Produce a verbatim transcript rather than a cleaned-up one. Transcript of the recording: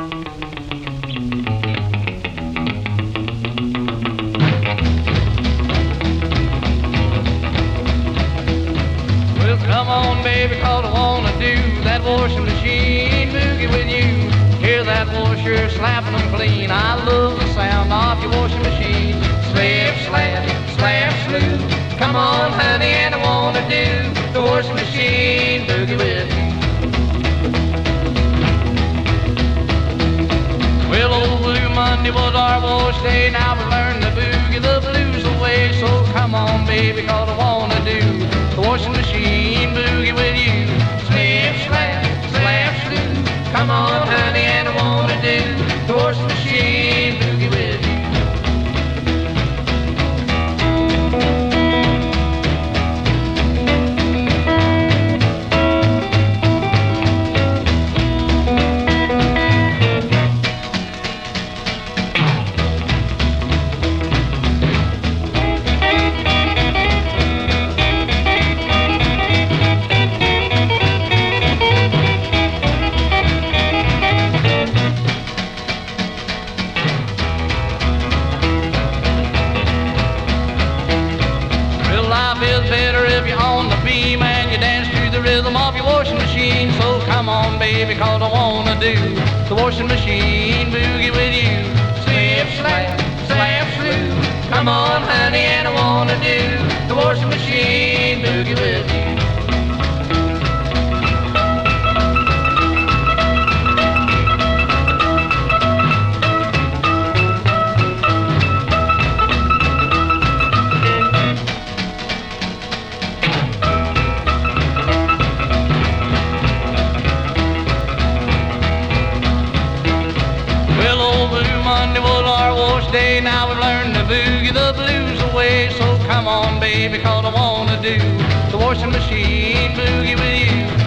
Well, come on, baby, 'cause I wanna do that washing machine boogie with you. Hear that washer slapping them clean. I love the sound of your washing machine. Slap, slap, slap, slew. Come on, honey, and I wanna do the washing machine boogie with you. Well, old Blue Monday was our wash day. Now we learn the boogie, the blues away. So come on, baby, 'cause I wanna do the washing machine boogie with you. Slap, slap, slap, slew. Come on, honey, and I wanna do the washing machine boogie with you. Of your washing machine, so come on, baby, 'cause I wanna do the washing machine boogie with you. Slip, slap, slap, slew. Come on, honey, and I wanna do the washing machine boogie with you. Day. Now we've learned to boogie the blues away. So come on, baby, 'cause I wanna do the washing machine boogie with you.